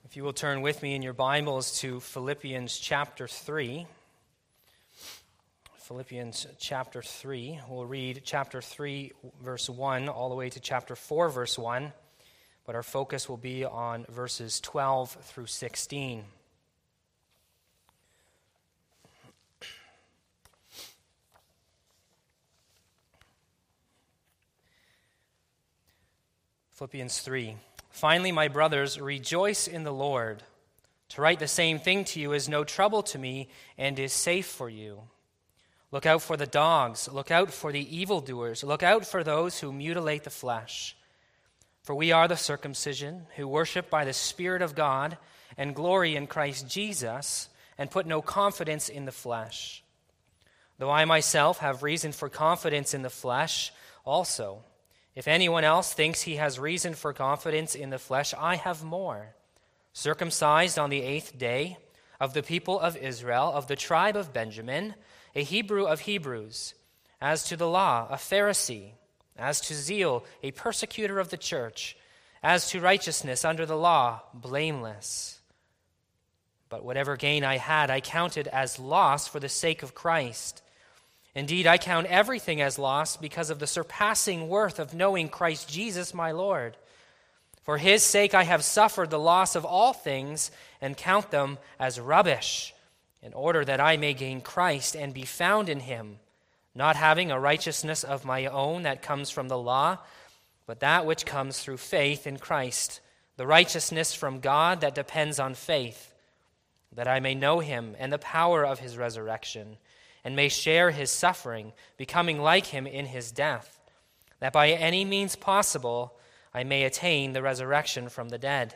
If you will turn with me in your Bibles to Philippians chapter 3. Philippians chapter 3. We'll read chapter 3, verse 1, all the way to chapter 4, verse 1. But our focus will be on verses 12 through 16. Philippians 3. Finally, my brothers, rejoice in the Lord. To write the same thing to you is no trouble to me and is safe for you. Look out for the dogs. Look out for the evildoers. Look out for those who mutilate the flesh. For we are the circumcision, who worship by the Spirit of God and glory in Christ Jesus, and put no confidence in the flesh. Though I myself have reason for confidence in the flesh also. If anyone else thinks he has reason for confidence in the flesh, I have more. Circumcised on the 8th day, of the people of Israel, of the tribe of Benjamin, a Hebrew of Hebrews, as to the law, a Pharisee, as to zeal, a persecutor of the church, as to righteousness under the law, blameless. But whatever gain I had, I counted as loss for the sake of Christ. Indeed, I count everything as loss because of the surpassing worth of knowing Christ Jesus my Lord. For his sake I have suffered the loss of all things and count them as rubbish, in order that I may gain Christ and be found in him, not having a righteousness of my own that comes from the law, but that which comes through faith in Christ, the righteousness from God that depends on faith, that I may know him and the power of his resurrection, and may share his suffering, becoming like him in his death, that by any means possible I may attain the resurrection from the dead.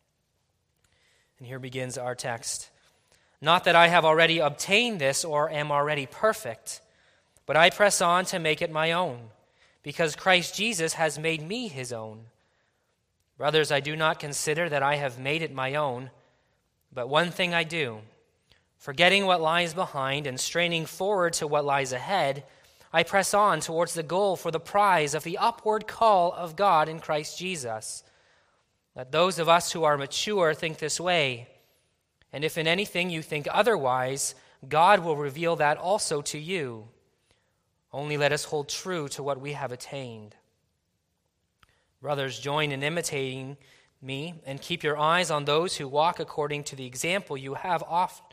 And here begins our text. Not that I have already obtained this or am already perfect, but I press on to make it my own, because Christ Jesus has made me his own. Brothers, I do not consider that I have made it my own, but one thing I do, forgetting what lies behind and straining forward to what lies ahead, I press on towards the goal for the prize of the upward call of God in Christ Jesus. Let those of us who are mature think this way, and if in anything you think otherwise, God will reveal that also to you. Only let us hold true to what we have attained. Brothers, join in imitating me and keep your eyes on those who walk according to the example you have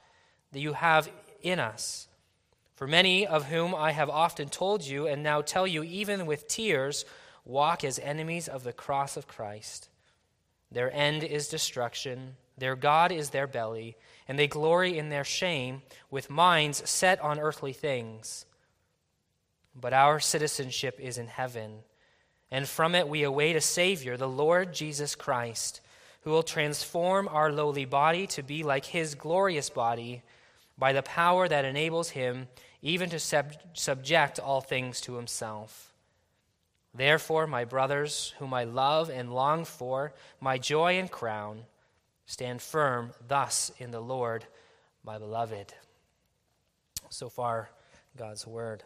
in us. For many of whom I have often told you and now tell you even with tears, walk as enemies of the cross of Christ. Their end is destruction, their God is their belly, and they glory in their shame with minds set on earthly things. But our citizenship is in heaven, and from it we await a Savior, the Lord Jesus Christ, who will transform our lowly body to be like his glorious body, by the power that enables him even to subject all things to himself. Therefore, my brothers, whom I love and long for, my joy and crown, stand firm thus in the Lord, my beloved. So far, God's word.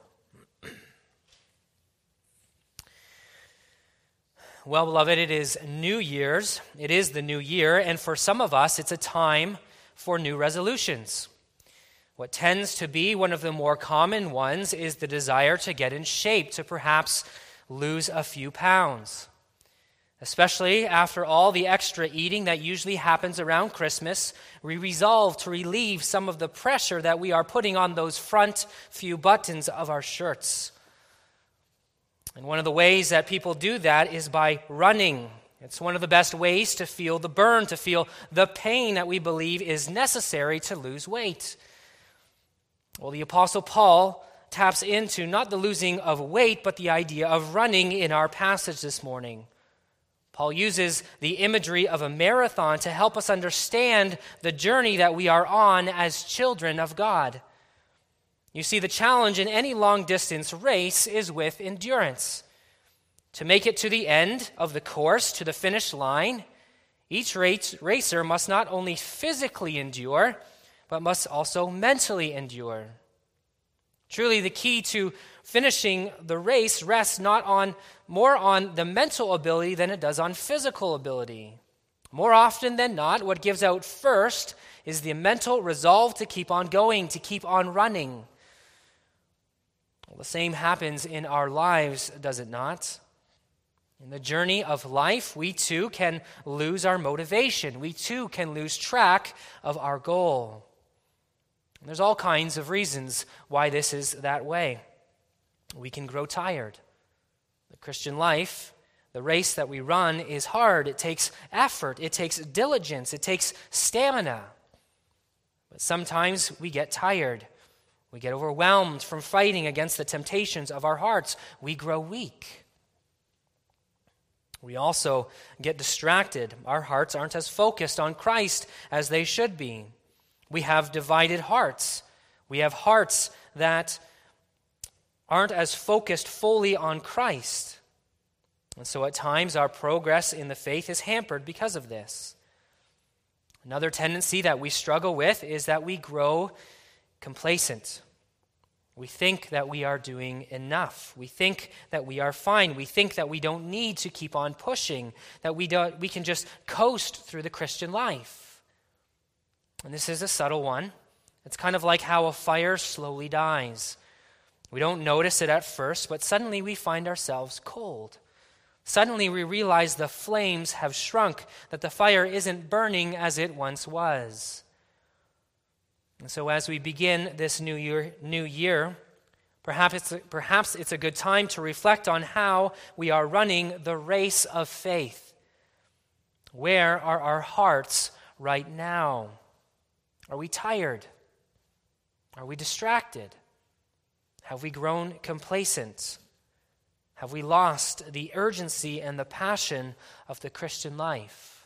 Well, beloved, it is New Year's. It is the new year, and for some of us, it's a time for new resolutions. What tends to be one of the more common ones is the desire to get in shape, to perhaps lose a few pounds. Especially after all the extra eating that usually happens around Christmas, we resolve to relieve some of the pressure that we are putting on those front few buttons of our shirts. And one of the ways that people do that is by running. It's one of the best ways to feel the burn, to feel the pain that we believe is necessary to lose weight. Well, the Apostle Paul taps into not the losing of weight, but the idea of running in our passage this morning. Paul uses the imagery of a marathon to help us understand the journey that we are on as children of God. You see, the challenge in any long-distance race is with endurance. To make it to the end of the course, to the finish line, each racer must not only physically endure, but must also mentally endure. Truly, the key to finishing the race rests more on the mental ability than it does on physical ability. More often than not, what gives out first is the mental resolve to keep on going, to keep on running. Well, the same happens in our lives, does it not? In the journey of life, we too can lose our motivation. We too can lose track of our goal. And there's all kinds of reasons why this is that way. We can grow tired. The Christian life, the race that we run, is hard. It takes effort. It takes diligence. It takes stamina. But sometimes we get tired. We get overwhelmed from fighting against the temptations of our hearts. We grow weak. We also get distracted. Our hearts aren't as focused on Christ as they should be. We have divided hearts. We have hearts that aren't as focused fully on Christ. And so at times our progress in the faith is hampered because of this. Another tendency that we struggle with is that we grow complacent. We think that we are doing enough. We think that we are fine. We think that we don't need to keep on pushing, that we can just coast through the Christian life. And this is a subtle one. It's kind of like how a fire slowly dies. We don't notice it at first, but suddenly we find ourselves cold. Suddenly we realize the flames have shrunk, that the fire isn't burning as it once was. And so as we begin this new year, perhaps it's a good time to reflect on how we are running the race of faith. Where are our hearts right now? Are we tired? Are we distracted? Have we grown complacent? Have we lost the urgency and the passion of the Christian life?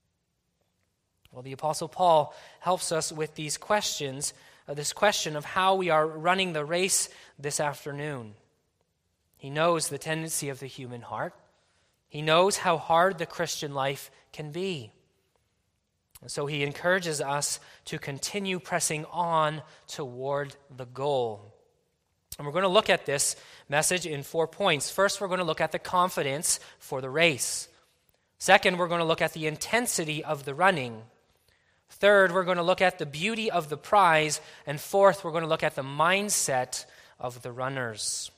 Well, the Apostle Paul helps us with these questions, this question of how we are running the race this afternoon. He knows the tendency of the human heart. He knows how hard the Christian life can be. And so he encourages us to continue pressing on toward the goal. And we're going to look at this message in 4 points. First, we're going to look at the confidence for the race. Second, we're going to look at the intensity of the running. Third, we're going to look at the beauty of the prize. And fourth, we're going to look at the mindset of the runners.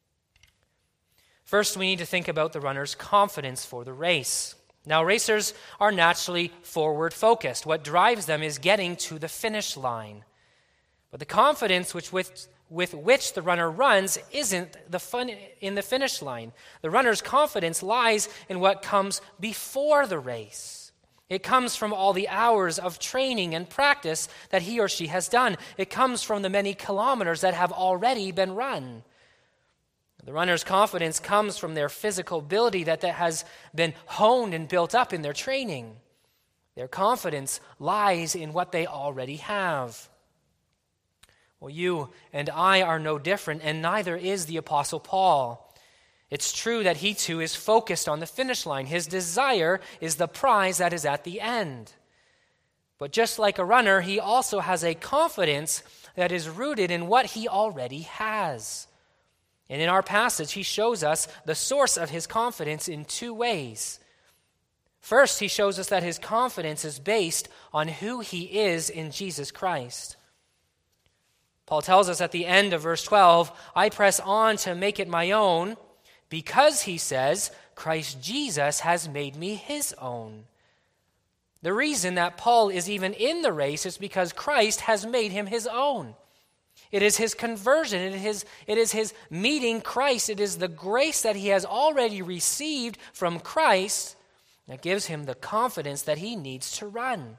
First, we need to think about the runner's confidence for the race. Now, racers are naturally forward-focused. What drives them is getting to the finish line. But the confidence with which the runner runs isn't in the finish line. The runner's confidence lies in what comes before the race. It comes from all the hours of training and practice that he or she has done. It comes from the many kilometers that have already been run. The runner's confidence comes from their physical ability that has been honed and built up in their training. Their confidence lies in what they already have. Well, you and I are no different, and neither is the Apostle Paul. It's true that he too is focused on the finish line. His desire is the prize that is at the end. But just like a runner, he also has a confidence that is rooted in what he already has. And in our passage, he shows us the source of his confidence in 2 ways. First, he shows us that his confidence is based on who he is in Jesus Christ. Paul tells us at the end of verse 12, I press on to make it my own because, he says, Christ Jesus has made me his own. The reason that Paul is even in the race is because Christ has made him his own. It is his conversion. It is his meeting Christ. It is the grace that he has already received from Christ that gives him the confidence that he needs to run.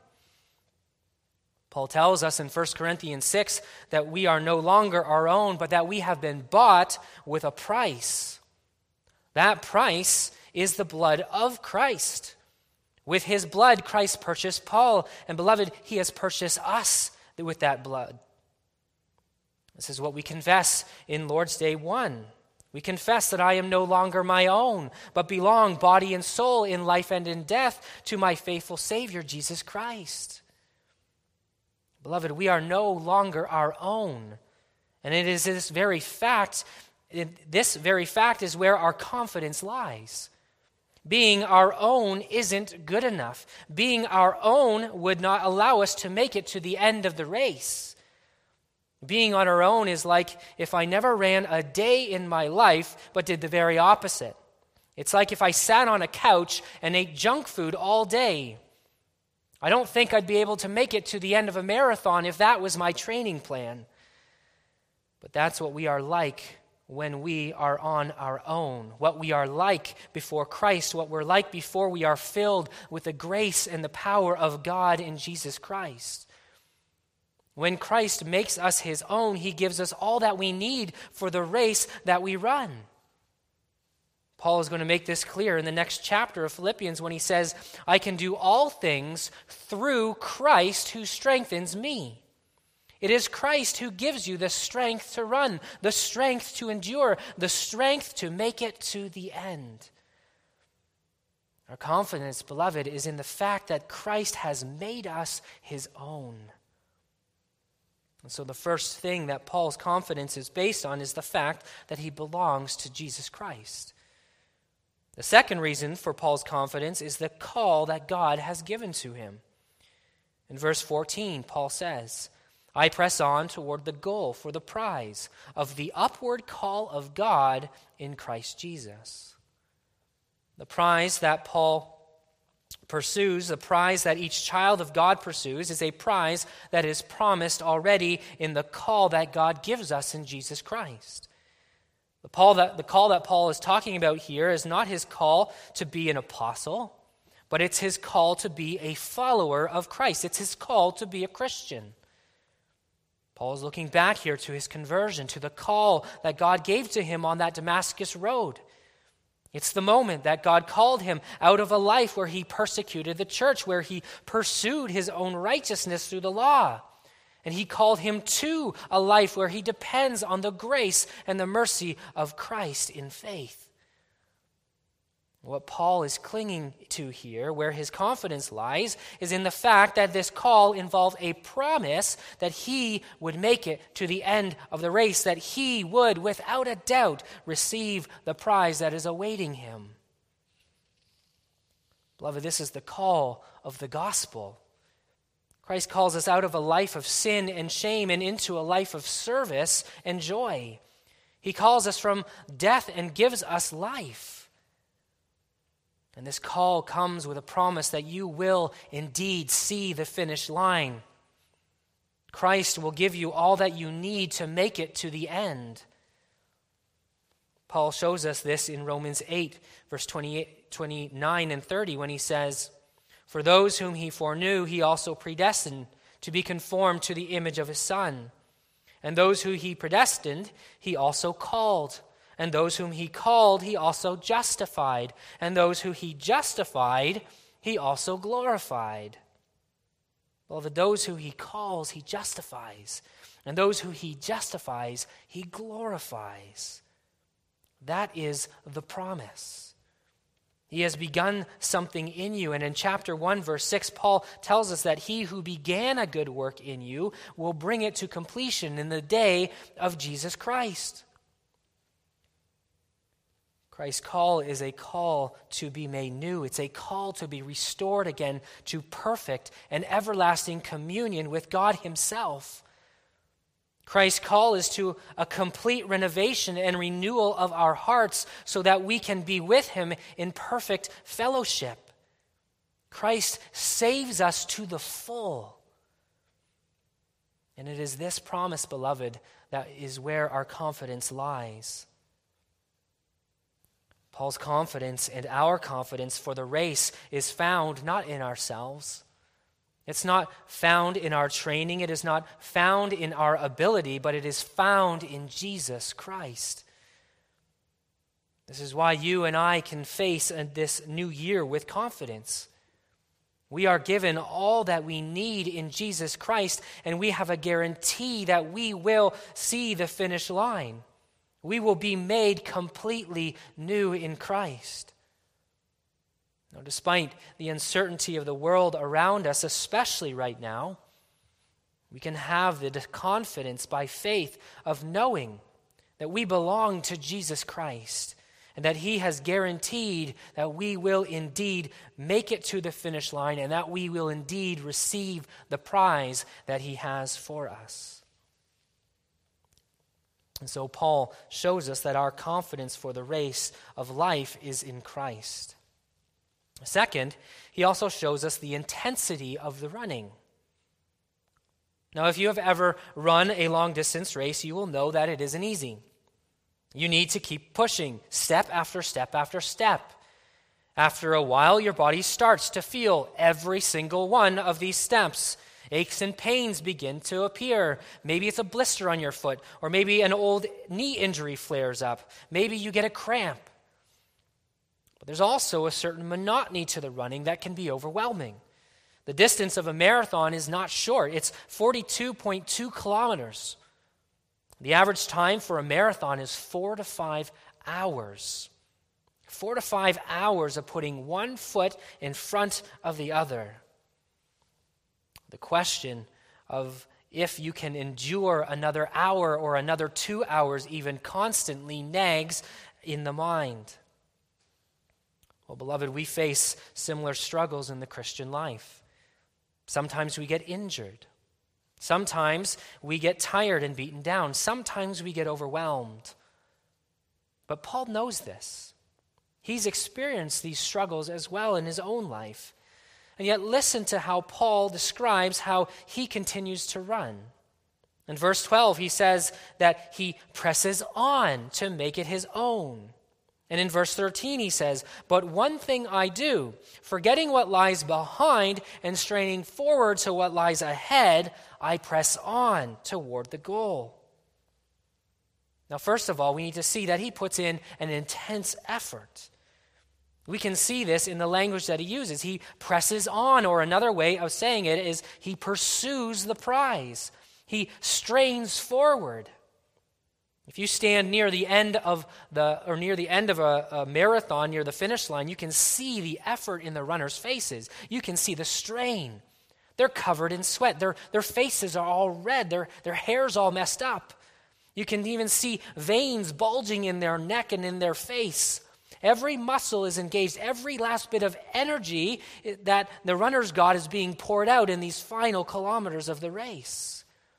Paul tells us in 1 Corinthians 6 that we are no longer our own, but that we have been bought with a price. That price is the blood of Christ. With his blood, Christ purchased Paul. And beloved, he has purchased us with that blood. This is what we confess in Lord's Day 1. We confess that I am no longer my own, but belong body and soul in life and in death to my faithful Savior, Jesus Christ. Beloved, we are no longer our own. And it is this very fact is where our confidence lies. Being our own isn't good enough. Being our own would not allow us to make it to the end of the race. Being on our own is like if I never ran a day in my life but did the very opposite. It's like if I sat on a couch and ate junk food all day. I don't think I'd be able to make it to the end of a marathon if that was my training plan. But that's what we are like when we are on our own, what we are like before Christ, what we're like before we are filled with the grace and the power of God in Jesus Christ. When Christ makes us his own, he gives us all that we need for the race that we run. Paul is going to make this clear in the next chapter of Philippians when he says, I can do all things through Christ who strengthens me. It is Christ who gives you the strength to run, the strength to endure, the strength to make it to the end. Our confidence, beloved, is in the fact that Christ has made us his own. And so the first thing that Paul's confidence is based on is the fact that he belongs to Jesus Christ. The second reason for Paul's confidence is the call that God has given to him. In verse 14, Paul says, I press on toward the goal for the prize of the upward call of God in Christ Jesus. The prize that Paul pursues, the prize that each child of God pursues, is a prize that is promised already in the call that God gives us in Jesus Christ. The call that Paul is talking about here is not his call to be an apostle, but it's his call to be a follower of Christ. It's his call to be a Christian. Paul is looking back here to his conversion, to the call that God gave to him on that Damascus road. It's the moment that God called him out of a life where he persecuted the church, where he pursued his own righteousness through the law. And he called him to a life where he depends on the grace and the mercy of Christ in faith. What Paul is clinging to here, where his confidence lies, is in the fact that this call involved a promise that he would make it to the end of the race, that he would, without a doubt, receive the prize that is awaiting him. Beloved, this is the call of the gospel. Christ calls us out of a life of sin and shame and into a life of service and joy. He calls us from death and gives us life. And this call comes with a promise that you will indeed see the finish line. Christ will give you all that you need to make it to the end. Paul shows us this in Romans 8, verse 29 and 30, when he says, For those whom he foreknew, he also predestined to be conformed to the image of his Son. And those who he predestined, he also called. And those whom he called, he also justified. And those who he justified, he also glorified. Beloved, those who he calls, he justifies. And those who he justifies, he glorifies. That is the promise. He has begun something in you. And in chapter 1, verse 6, Paul tells us that he who began a good work in you will bring it to completion in the day of Jesus Christ. Christ's call is a call to be made new. It's a call to be restored again to perfect and everlasting communion with God himself. Christ's call is to a complete renovation and renewal of our hearts so that we can be with him in perfect fellowship. Christ saves us to the full. And it is this promise, beloved, that is where our confidence lies. Paul's confidence and our confidence for the race is found not in ourselves. It's not found in our training. It is not found in our ability, but it is found in Jesus Christ. This is why you and I can face this new year with confidence. We are given all that we need in Jesus Christ, and we have a guarantee that we will see the finish line. We will be made completely new in Christ. Now, despite the uncertainty of the world around us, especially right now, we can have the confidence by faith of knowing that we belong to Jesus Christ and that he has guaranteed that we will indeed make it to the finish line and that we will indeed receive the prize that he has for us. And so Paul shows us that our confidence for the race of life is in Christ. Second, he also shows us the intensity of the running. Now, if you have ever run a long-distance race, you will know that it isn't easy. You need to keep pushing, step after step after step. After a while, your body starts to feel every single one of these steps. Aches and pains begin to appear. Maybe it's a blister on your foot, or maybe an old knee injury flares up. Maybe you get a cramp. But there's also a certain monotony to the running that can be overwhelming. The distance of a marathon is not short. It's 42.2 kilometers. The average time for a marathon is 4 to 5 hours. 4 to 5 hours of putting one foot in front of the other. The question of if you can endure another hour or another 2 hours even constantly nags in the mind. Well, beloved, we face similar struggles in the Christian life. Sometimes we get injured. Sometimes we get tired and beaten down. Sometimes we get overwhelmed. But Paul knows this. He's experienced these struggles as well in his own life. And yet listen to how Paul describes how he continues to run. In verse 12, he says that he presses on to make it his own. And in verse 13, he says, "But one thing I do, forgetting what lies behind and straining forward to what lies ahead, I press on toward the goal." Now, first of all, we need to see that he puts in an intense effort. We can see this in the language that he uses. He presses on, or another way of saying it is he pursues the prize. He strains forward. If you stand near the end of a marathon, near the finish line, you can see the effort in the runners' faces. You can see the strain. They're covered in sweat. Their faces are all red. Their hair's all messed up. You can even see veins bulging in their neck and in their face. Every muscle is engaged. Every last bit of energy that the runner's got is being poured out in these final kilometers of the race.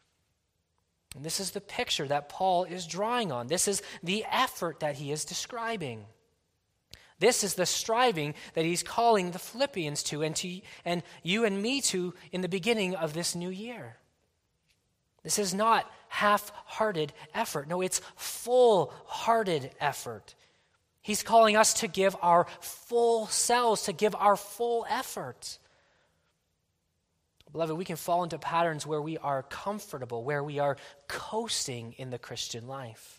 And this is the picture that Paul is drawing on. This is the effort that he is describing. This is the striving that he's calling the Philippians to and you and me to in the beginning of this new year. This is not half-hearted effort. No, it's full-hearted effort. He's calling us to give our full selves, to give our full effort. Beloved, we can fall into patterns where we are comfortable, where we are coasting in the Christian life.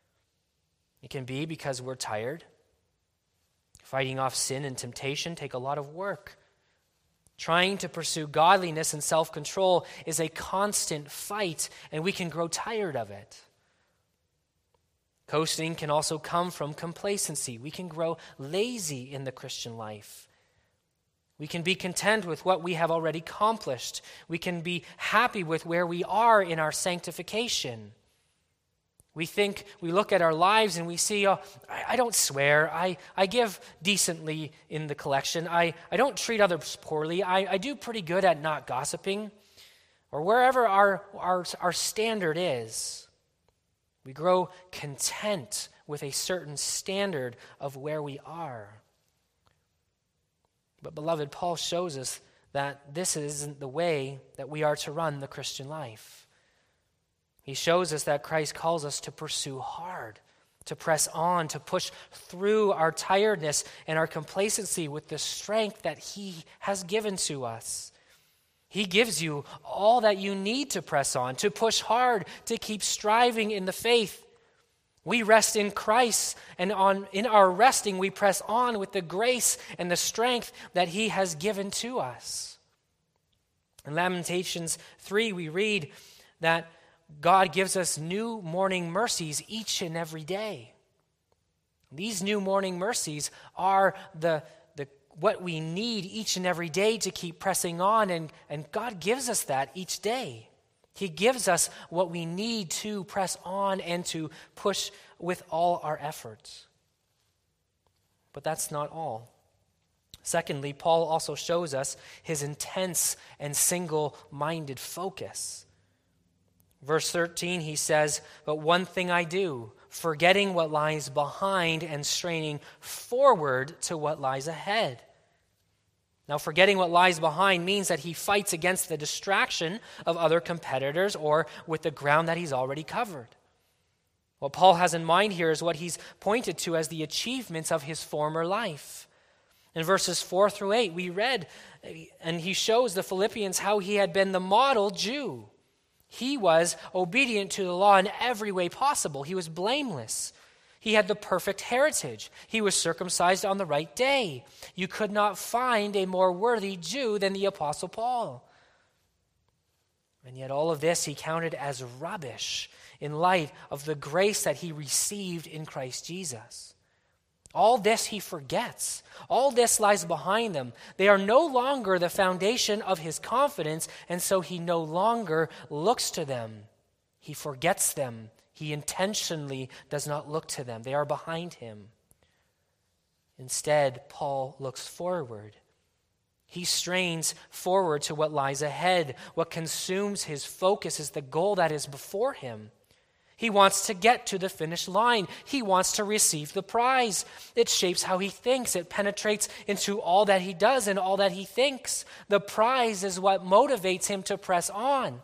It can be because we're tired. Fighting off sin and temptation take a lot of work. Trying to pursue godliness and self-control is a constant fight, and we can grow tired of it. Coasting can also come from complacency. We can grow lazy in the Christian life. We can be content with what we have already accomplished. We can be happy with where we are in our sanctification. We look at our lives and we see, I don't swear. I give decently in the collection. I don't treat others poorly. I do pretty good at not gossiping. Or wherever our standard is, we grow content with a certain standard of where we are. But beloved, Paul shows us that this isn't the way that we are to run the Christian life. He shows us that Christ calls us to pursue hard, to press on, to push through our tiredness and our complacency with the strength that he has given to us. He gives you all that you need to press on, to push hard, to keep striving in the faith. We rest in Christ, and in our resting, we press on with the grace and the strength that he has given to us. In Lamentations 3, we read that God gives us new morning mercies each and every day. These new morning mercies are what we need each and every day to keep pressing on, and God gives us that each day. He gives us what we need to press on and to push with all our efforts. But that's not all. Secondly, Paul also shows us his intense and single-minded focus. Verse 13, he says, "But one thing I do, forgetting what lies behind and straining forward to what lies ahead." Now, forgetting what lies behind means that he fights against the distraction of other competitors or with the ground that he's already covered. What Paul has in mind here is what he's pointed to as the achievements of his former life. In verses 4 through 8, we read, and he shows the Philippians how he had been the model Jew. He was obedient to the law in every way possible. He was blameless. He had the perfect heritage. He was circumcised on the right day. You could not find a more worthy Jew than the Apostle Paul. And yet all of this he counted as rubbish in light of the grace that he received in Christ Jesus. All this he forgets. All this lies behind them. They are no longer the foundation of his confidence, and so he no longer looks to them. He forgets them. He intentionally does not look to them. They are behind him. Instead, Paul looks forward. He strains forward to what lies ahead. What consumes his focus is the goal that is before him. He wants to get to the finish line. He wants to receive the prize. It shapes how he thinks. It penetrates into all that he does and all that he thinks. The prize is what motivates him to press on.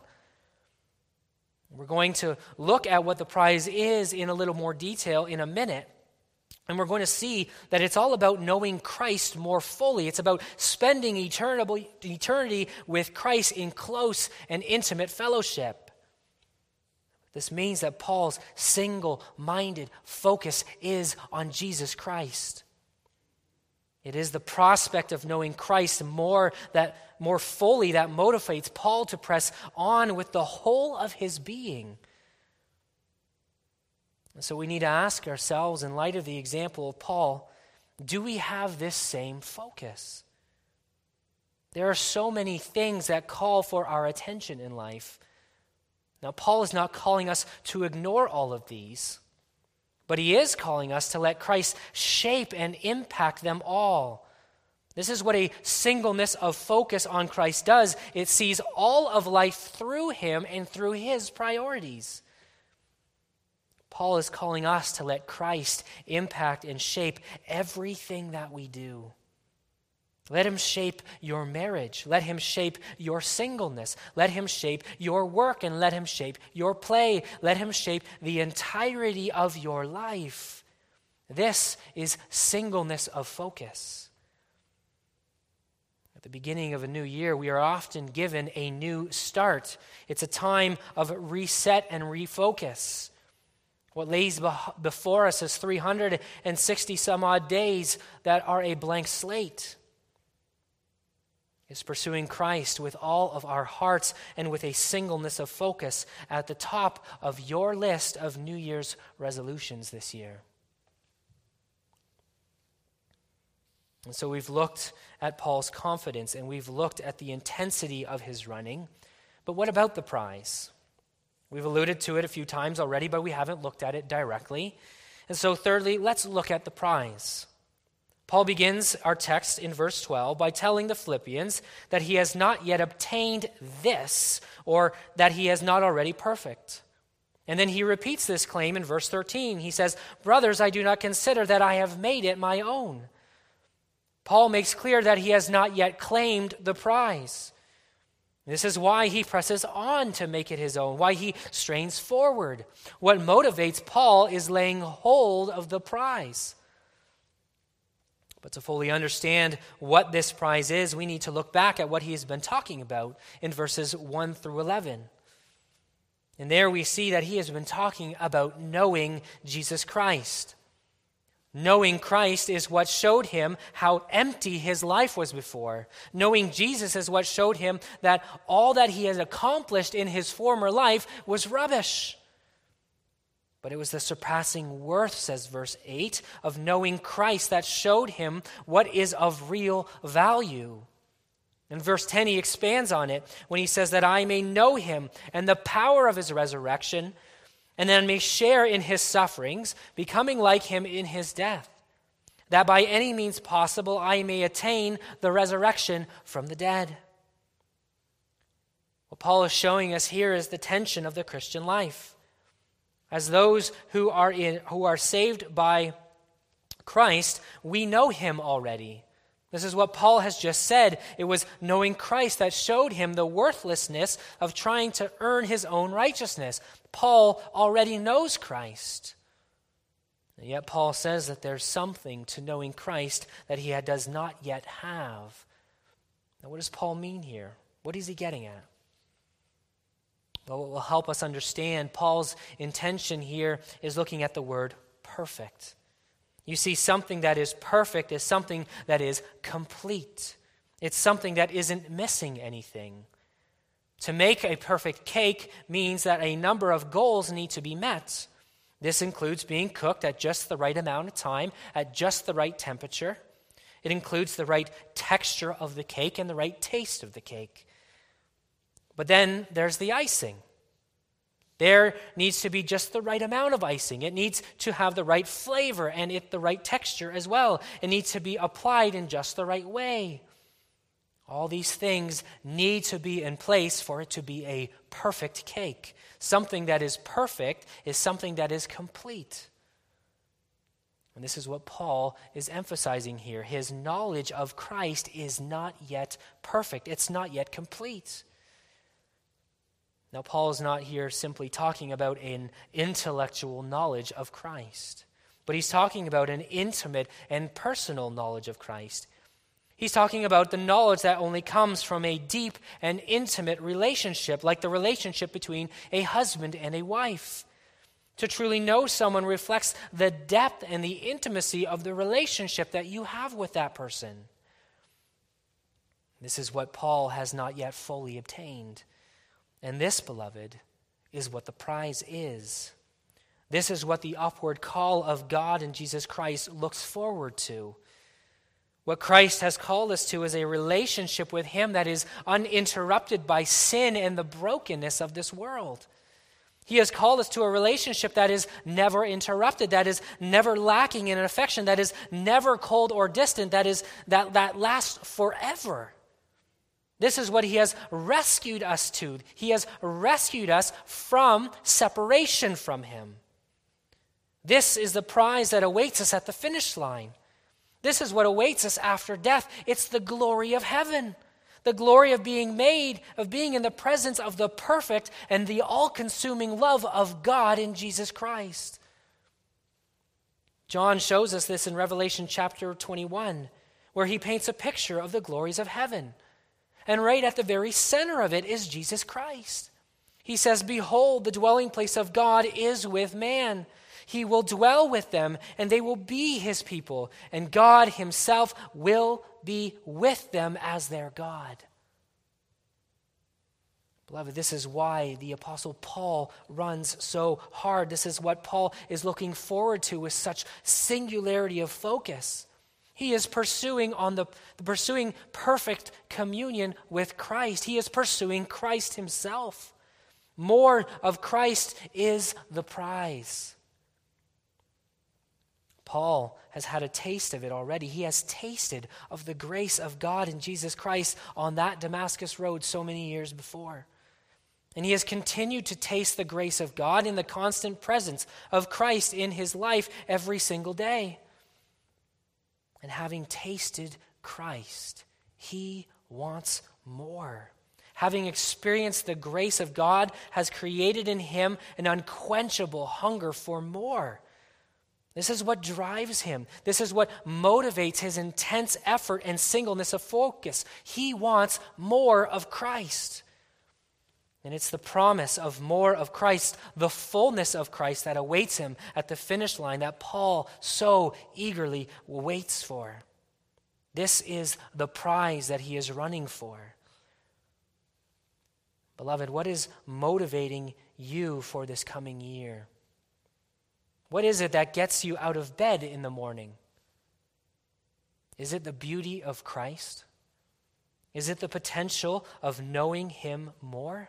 We're going to look at what the prize is in a little more detail in a minute. And we're going to see that it's all about knowing Christ more fully. It's about spending eternity with Christ in close and intimate fellowship. This means that Paul's single-minded focus is on Jesus Christ. It is the prospect of knowing Christ more fully that motivates Paul to press on with the whole of his being. And so we need to ask ourselves, in light of the example of Paul, do we have this same focus? There are so many things that call for our attention in life. Now, Paul is not calling us to ignore all of these, but he is calling us to let Christ shape and impact them all. This is what a singleness of focus on Christ does. It sees all of life through him and through his priorities. Paul is calling us to let Christ impact and shape everything that we do. Let him shape your marriage. Let him shape your singleness. Let him shape your work, and let him shape your play. Let him shape the entirety of your life. This is singleness of focus. At the beginning of a new year, we are often given a new start. It's a time of reset and refocus. What lays before us is 360 some odd days that are a blank slate. Is pursuing Christ with all of our hearts and with a singleness of focus at the top of your list of New Year's resolutions this year. And so we've looked at Paul's confidence and we've looked at the intensity of his running. But what about the prize? We've alluded to it a few times already, but we haven't looked at it directly. And so thirdly, let's look at the prize. Paul begins our text in verse 12 by telling the Philippians that he has not yet obtained this, or that he is not already perfect. And then he repeats this claim in verse 13. He says, "Brothers, I do not consider that I have made it my own." Paul makes clear that he has not yet claimed the prize. This is why he presses on to make it his own, why he strains forward. What motivates Paul is laying hold of the prize. But to fully understand what this prize is, we need to look back at what he has been talking about in verses 1 through 11. And there we see that he has been talking about knowing Jesus Christ. Knowing Christ is what showed him how empty his life was before. Knowing Jesus is what showed him that all that he had accomplished in his former life was rubbish. But it was the surpassing worth, says verse 8, of knowing Christ that showed him what is of real value. In verse 10, he expands on it when he says that I may know him and the power of his resurrection, and then may share in his sufferings, becoming like him in his death, that by any means possible I may attain the resurrection from the dead. What Paul is showing us here is the tension of the Christian life. As those who are saved by Christ, we know him already. This is what Paul has just said. It was knowing Christ that showed him the worthlessness of trying to earn his own righteousness. Paul already knows Christ. And yet Paul says that there's something to knowing Christ that he does not yet have. Now, what does Paul mean here? What is he getting at? Well, what will help us understand Paul's intention here is looking at the word perfect. You see, something that is perfect is something that is complete. It's something that isn't missing anything. To make a perfect cake means that a number of goals need to be met. This includes being cooked at just the right amount of time, at just the right temperature. It includes the right texture of the cake and the right taste of the cake. But then there's the icing. There needs to be just the right amount of icing. It needs to have the right flavor and the right texture as well. It needs to be applied in just the right way. All these things need to be in place for it to be a perfect cake. Something that is perfect is something that is complete. And this is what Paul is emphasizing here. His knowledge of Christ is not yet perfect. It's not yet complete. Now, Paul is not here simply talking about an intellectual knowledge of Christ, but he's talking about an intimate and personal knowledge of Christ. He's talking about the knowledge that only comes from a deep and intimate relationship, like the relationship between a husband and a wife. To truly know someone reflects the depth and the intimacy of the relationship that you have with that person. This is what Paul has not yet fully obtained. And this, beloved, is what the prize is. This is what the upward call of God in Jesus Christ looks forward to. What Christ has called us to is a relationship with him that is uninterrupted by sin and the brokenness of this world. He has called us to a relationship that is never interrupted, that is never lacking in an affection, that is never cold or distant, that lasts forever. This is what he has rescued us to. He has rescued us from separation from him. This is the prize that awaits us at the finish line. This is what awaits us after death. It's the glory of heaven, the glory of being in the presence of the perfect and the all-consuming love of God in Jesus Christ. John shows us this in Revelation chapter 21, where he paints a picture of the glories of heaven. And right at the very center of it is Jesus Christ. He says, "Behold, the dwelling place of God is with man. He will dwell with them, and they will be his people, and God himself will be with them as their God." Beloved, this is why the Apostle Paul runs so hard. This is what Paul is looking forward to with such singularity of focus. He is pursuing perfect communion with Christ. He is pursuing Christ himself. More of Christ is the prize. Paul has had a taste of it already. He has tasted of the grace of God in Jesus Christ on that Damascus road so many years before. And he has continued to taste the grace of God in the constant presence of Christ in his life every single day. And having tasted Christ, he wants more. Having experienced the grace of God has created in him an unquenchable hunger for more. This is what drives him. This is what motivates his intense effort and singleness of focus. He wants more of Christ. And it's the promise of more of Christ, the fullness of Christ that awaits him at the finish line that Paul so eagerly waits for. This is the prize that he is running for. Beloved, what is motivating you for this coming year? What is it that gets you out of bed in the morning? Is it the beauty of Christ? Is it the potential of knowing him more?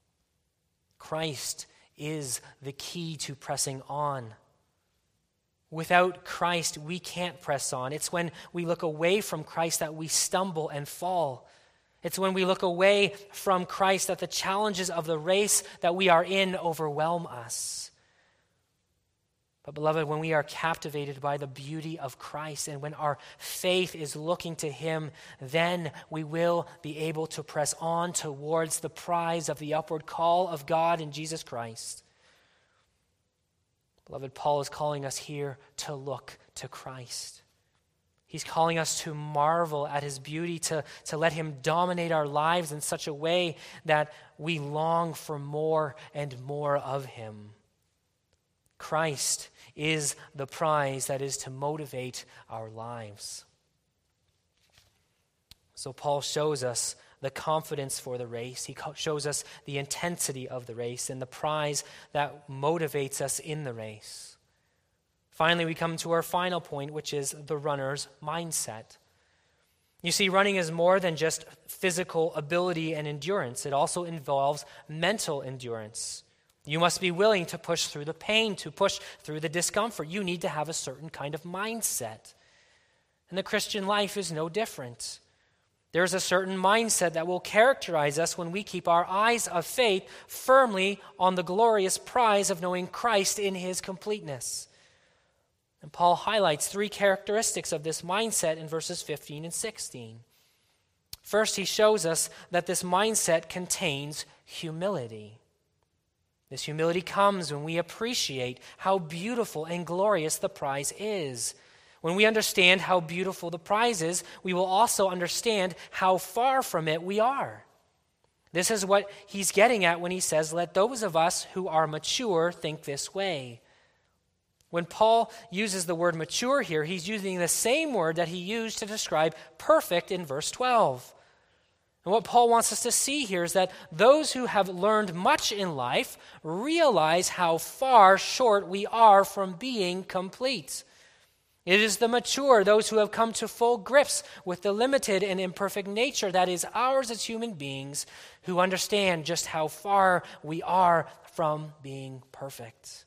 Christ is the key to pressing on. Without Christ, we can't press on. It's when we look away from Christ that we stumble and fall. It's when we look away from Christ that the challenges of the race that we are in overwhelm us. But beloved, when we are captivated by the beauty of Christ and when our faith is looking to him, then we will be able to press on towards the prize of the upward call of God in Jesus Christ. Beloved, Paul is calling us here to look to Christ. He's calling us to marvel at his beauty, to let him dominate our lives in such a way that we long for more and more of him. Christ is the prize that is to motivate our lives. So Paul shows us the confidence for the race. He shows us the intensity of the race and the prize that motivates us in the race. Finally, we come to our final point, which is the runner's mindset. You see, running is more than just physical ability and endurance. It also involves mental endurance. You must be willing to push through the pain, to push through the discomfort. You need to have a certain kind of mindset. And the Christian life is no different. There's a certain mindset that will characterize us when we keep our eyes of faith firmly on the glorious prize of knowing Christ in his completeness. And Paul highlights 3 characteristics of this mindset in verses 15 and 16. First, he shows us that this mindset contains humility. This humility comes when we appreciate how beautiful and glorious the prize is. When we understand how beautiful the prize is, we will also understand how far from it we are. This is what he's getting at when he says, "Let those of us who are mature think this way." When Paul uses the word mature here, he's using the same word that he used to describe perfect in verse 12. And what Paul wants us to see here is that those who have learned much in life realize how far short we are from being complete. It is the mature, those who have come to full grips with the limited and imperfect nature that is ours as human beings, who understand just how far we are from being perfect.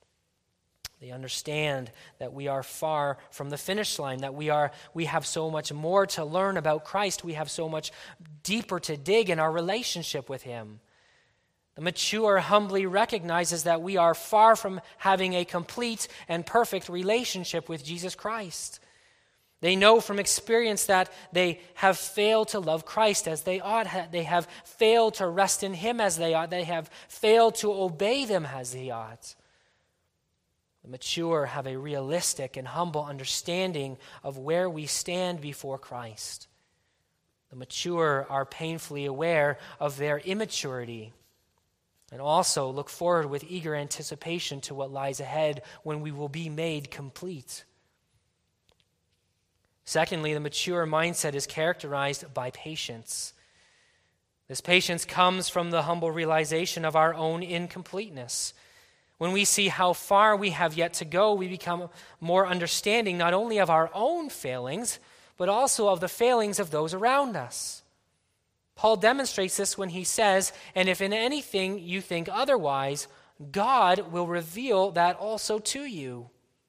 They understand that we are far from the finish line, that we have so much more to learn about Christ. We have so much deeper to dig in our relationship with him. The mature humbly recognizes that we are far from having a complete and perfect relationship with Jesus Christ. They know from experience that they have failed to love Christ as they ought. They have failed to rest in him as they ought. They have failed to obey them as they ought. The mature have a realistic and humble understanding of where we stand before Christ. The mature are painfully aware of their immaturity and also look forward with eager anticipation to what lies ahead when we will be made complete. Secondly, the mature mindset is characterized by patience. This patience comes from the humble realization of our own incompleteness. When we see how far we have yet to go, we become more understanding not only of our own failings, but also of the failings of those around us. Paul demonstrates this when he says, "And if in anything you think otherwise, God will reveal that also to you."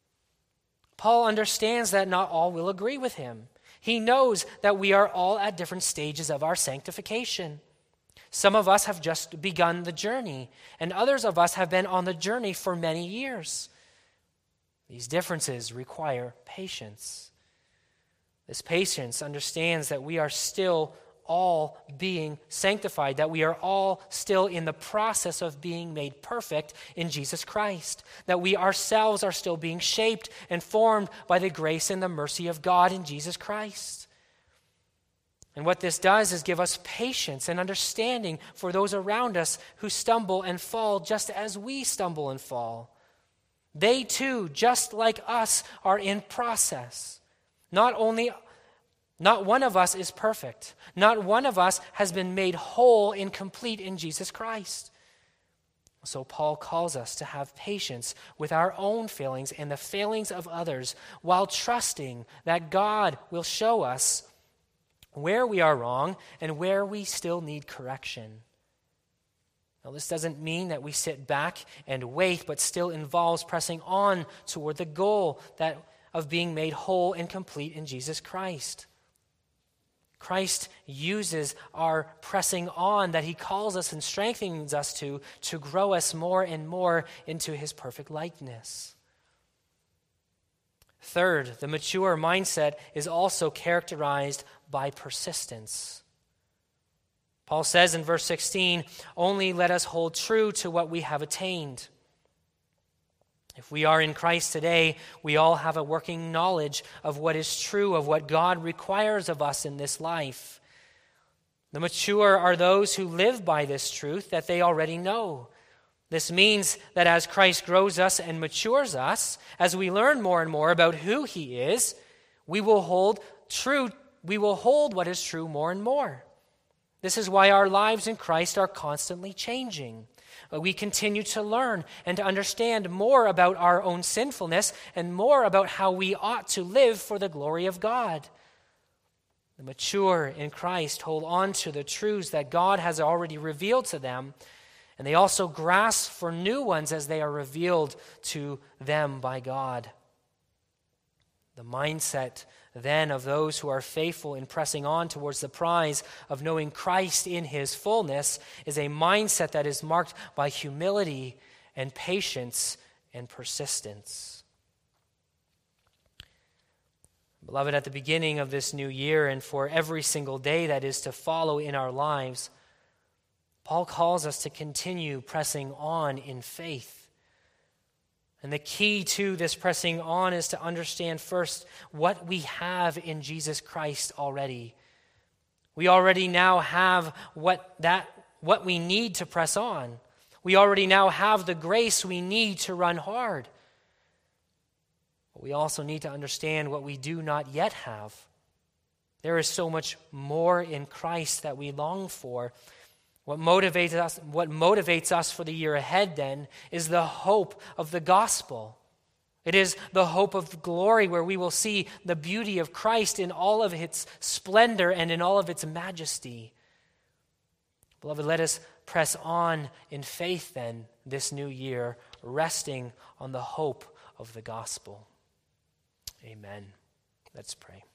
Paul understands that not all will agree with him. He knows that we are all at different stages of our sanctification. Some of us have just begun the journey, and others of us have been on the journey for many years. These differences require patience. This patience understands that we are still all being sanctified, that we are all still in the process of being made perfect in Jesus Christ, that we ourselves are still being shaped and formed by the grace and the mercy of God in Jesus Christ. And what this does is give us patience and understanding for those around us who stumble and fall just as we stumble and fall. They too, just like us, are in process. Not one of us is perfect. Not one of us has been made whole and complete in Jesus Christ. So Paul calls us to have patience with our own failings and the failings of others, while trusting that God will show us where we are wrong and where we still need correction. Now, this doesn't mean that we sit back and wait, but still involves pressing on toward the goal of being made whole and complete in Jesus Christ. Christ uses our pressing on that he calls us and strengthens us to grow us more and more into his perfect likeness. Third, the mature mindset is also characterized by persistence. Paul says in verse 16, "Only let us hold true to what we have attained." If we are in Christ today, we all have a working knowledge of what is true, of what God requires of us in this life. The mature are those who live by this truth that they already know. This means that as Christ grows us and matures us, as we learn more and more about who he is, we will hold what is true more and more. This is why our lives in Christ are constantly changing. We continue to learn and to understand more about our own sinfulness and more about how we ought to live for the glory of God. The mature in Christ hold on to the truths that God has already revealed to them, and they also grasp for new ones as they are revealed to them by God. The mindset then of those who are faithful in pressing on towards the prize of knowing Christ in his fullness is a mindset that is marked by humility and patience and persistence. Beloved, at the beginning of this new year and for every single day that is to follow in our lives, Paul calls us to continue pressing on in faith. And the key to this pressing on is to understand first what we have in Jesus Christ already. We already now have what we need to press on. We already now have the grace we need to run hard. But we also need to understand what we do not yet have. There is so much more in Christ that we long for. What motivates us for the year ahead, then, is the hope of the gospel. It is the hope of glory where we will see the beauty of Christ in all of its splendor and in all of its majesty. Beloved, let us press on in faith, then, this new year, resting on the hope of the gospel. Amen. Let's pray.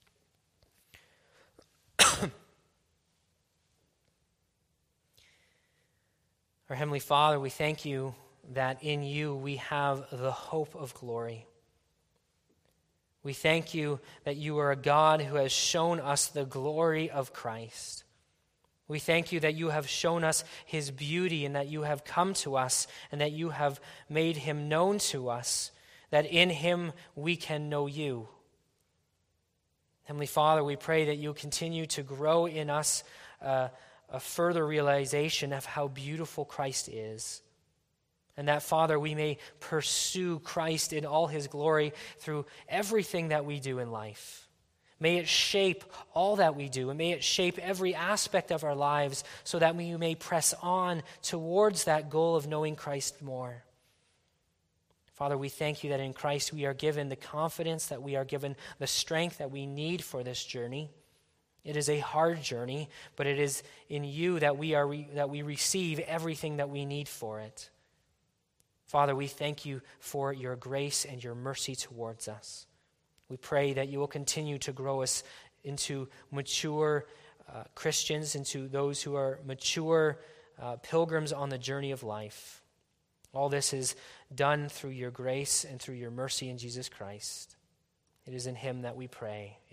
Our Heavenly Father, we thank you that in you we have the hope of glory. We thank you that you are a God who has shown us the glory of Christ. We thank you that you have shown us his beauty and that you have come to us and that you have made him known to us, that in him we can know you. Heavenly Father, we pray that you continue to grow in us a further realization of how beautiful Christ is. And that, Father, we may pursue Christ in all his glory through everything that we do in life. May it shape all that we do, and may it shape every aspect of our lives so that we may press on towards that goal of knowing Christ more. Father, we thank you that in Christ we are given the confidence, that we are given the strength that we need for this journey. It is a hard journey, but it is in you that we receive everything that we need for it. Father, we thank you for your grace and your mercy towards us. We pray that you will continue to grow us into mature Christians, into those who are mature pilgrims on the journey of life. All this is done through your grace and through your mercy in Jesus Christ. It is in him that we pray.